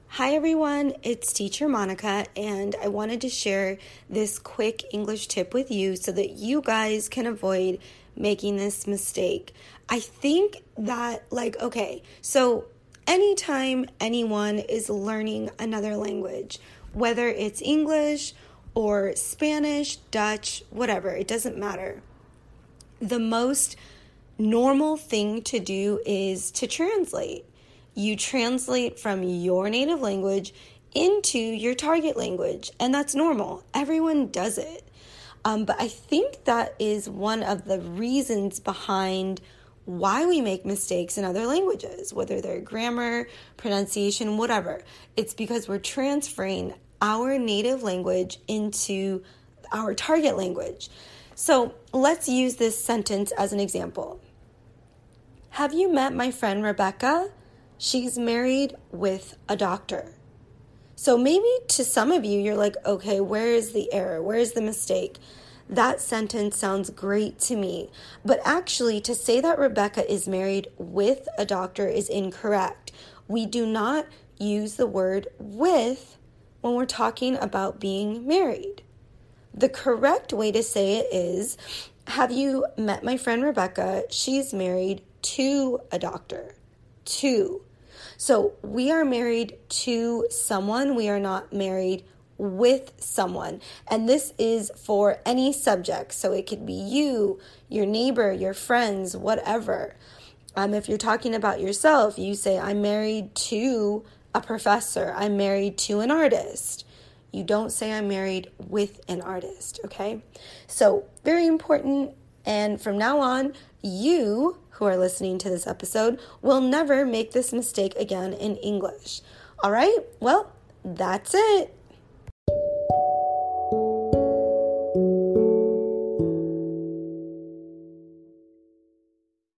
Hi everyone, it's Teacher Monica, and I wanted to share this quick English tip with you so that you guys can avoid making this mistake. I think that, so anytime anyone is learning another language, whether it's English or Spanish, Dutch, whatever, it doesn't matter. The most normal thing to do is to translate. You translate from your native language into your target language, and that's normal. Everyone does it. But I think that is one of the reasons behind why we make mistakes in other languages, whether they're grammar, pronunciation, whatever. It's because we're transferring our native language into our target language. So let's use this sentence as an example. Have you met my friend Rebecca? She's married with a doctor. So maybe to some of you, you're like, okay, where is the error? Where is the mistake? That sentence sounds great to me. But actually, to say that Rebecca is married with a doctor is incorrect. We do not use the word with when we're talking about being married. The correct way to say it is, have you met my friend Rebecca? She's married to a doctor. To. So we are married to someone. We are not married with someone. And this is for any subject. So it could be you, your neighbor, your friends, whatever. If you're talking about yourself, you say, I'm married to a professor. I'm married to an artist. You don't say I'm married with an artist, okay? So very important. And from now on, you who are listening to this episode will never make this mistake again in English. All right? Well, that's it.